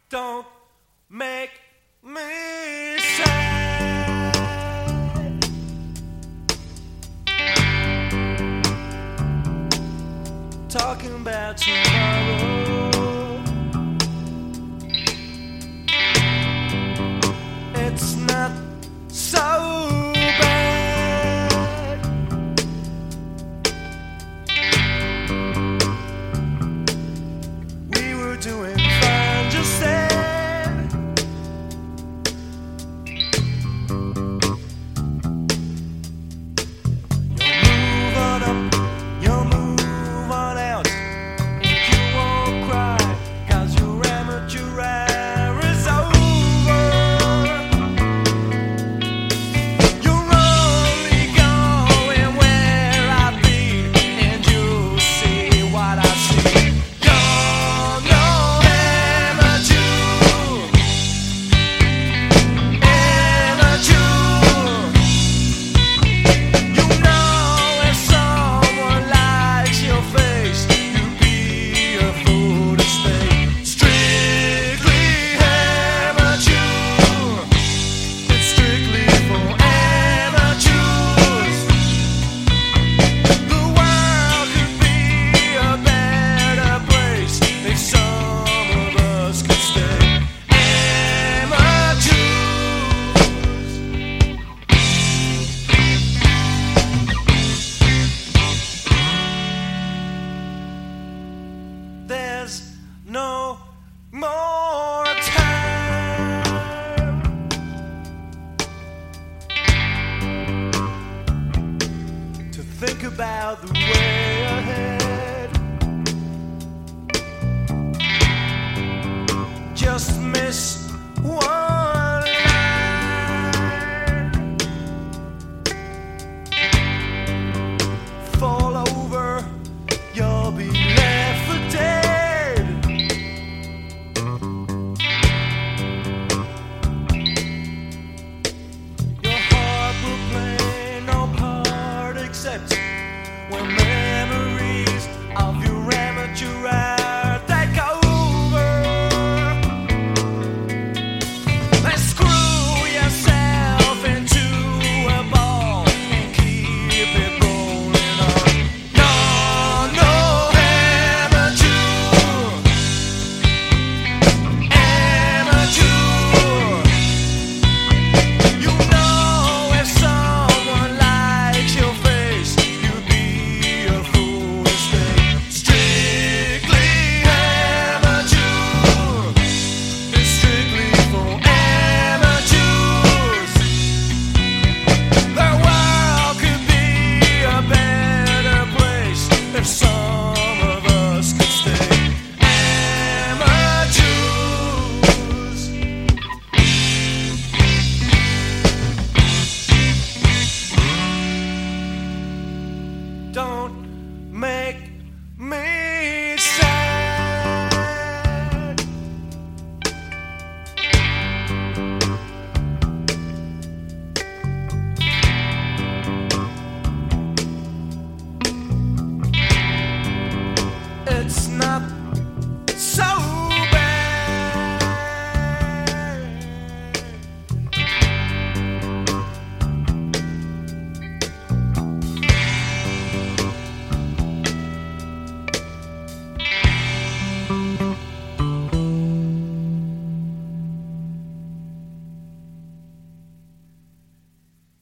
Don't make me sad. Talking about tomorrow, it's not so bad. We were doing fine just then. You'll move on up, you'll move on out. You won't cry, 'cause your amateur hour is over. You're only going where I've been, and you'll see what I see. You're no amateur, amateur. You know if someone likes your face, you'd be a fool to stay. Strictly amateur. It's strictly for amateurs. The world could be a better place if some of us could stay amateurs. There's no more time to think about the way ahead. Just miss one